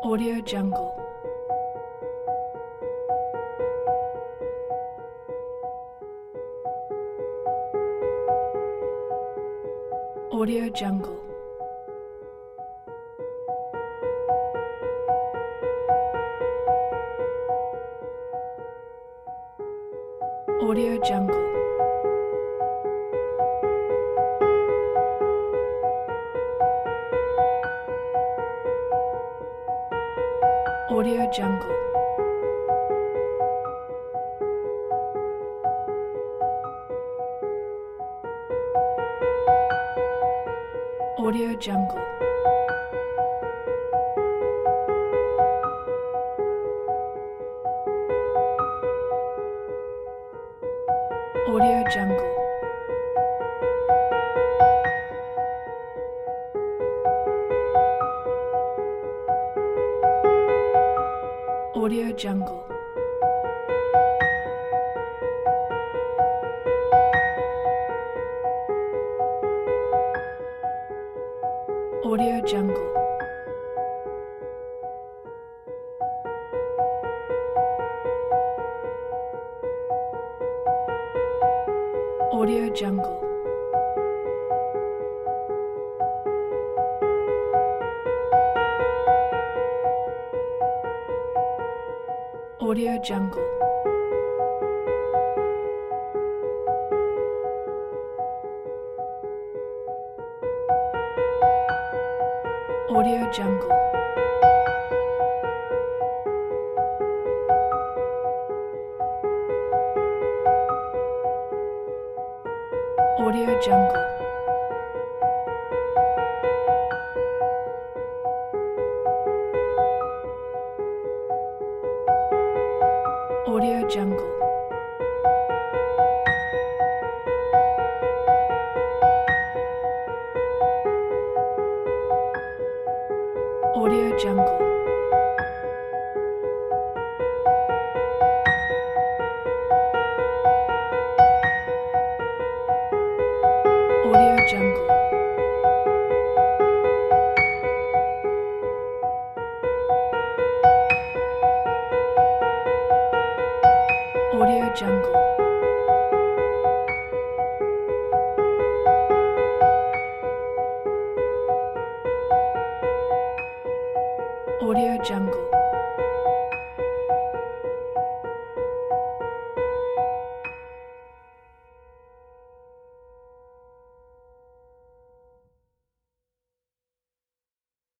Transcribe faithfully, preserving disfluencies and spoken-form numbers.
Audio Jungle. Audio Jungle. Audio Jungle. Audio Jungle. Audio Jungle. Audio Jungle. Audio Jungle. Audio Jungle. Audio Jungle. Audio Jungle. Audio Jungle. Audio Jungle. Audio Jungle. Audio Jungle. Audio Jungle. Audio Jungle. Audio Jungle.